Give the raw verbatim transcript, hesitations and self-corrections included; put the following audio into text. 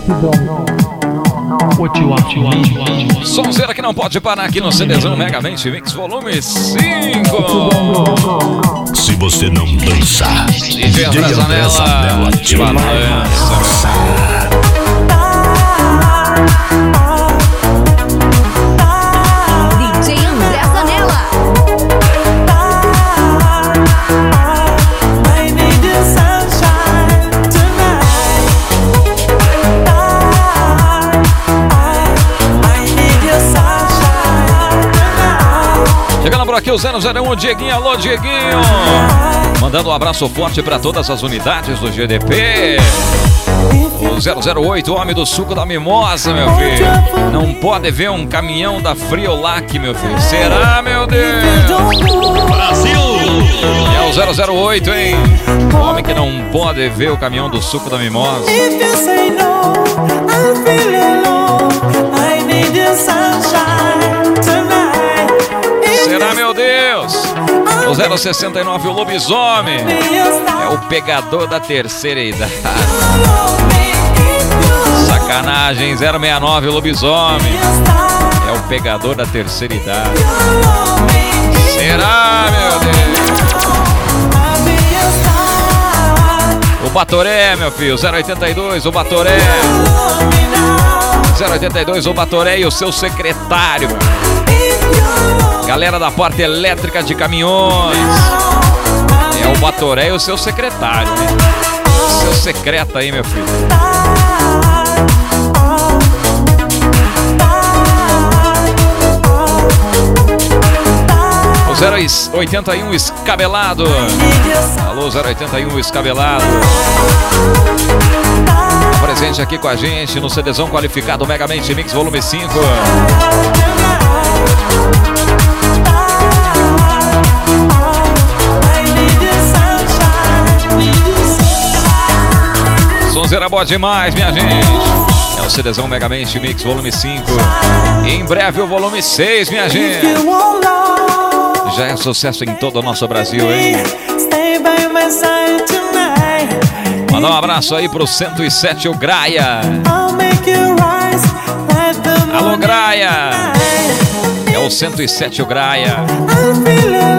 Sonzeira que não pode parar aqui no CDzão Megamente Mix Volume cinco. Se você não dançar, D J André Zanella te balança. Chegando por aqui o zero zero um, Dieguinho, alô Dieguinho. Mandando um abraço forte para todas as unidades do G D P. O zero zero oito, homem do suco da mimosa, meu filho. Não pode ver um caminhão da Friolac, meu filho. Será, meu Deus? Brasil! É o zero zero oito, hein? O homem que não pode ver o caminhão do suco da mimosa. Será, meu Deus? O zero sessenta e nove, o lobisomem. É o pegador da terceira idade. Sacanagem. Zero sessenta e nove, o lobisomem. É o pegador da terceira idade. Será, meu Deus? O Batoré, meu filho. zero oitenta e dois, o Batoré. zero oitenta e dois, o Batoré e o seu secretário. Galera da parte elétrica de caminhões. É o Batoré e o seu secretário, né? Seu secreto aí, meu filho. O zero oitenta e um escabelado. Alô, zero oitenta e um escabelado. Presente aqui com a gente no CDzão qualificado Megamente Mix Volume cinco. Sonzeira boa demais, minha gente. É o CDzão Megamente Mix Volume cinco. Em breve o Volume seis, minha gente. Já é sucesso em todo o nosso Brasil, hein? Mandar um abraço aí pro cento e sete, o Graia. Alô, Graia. É o cento e sete, o Graia.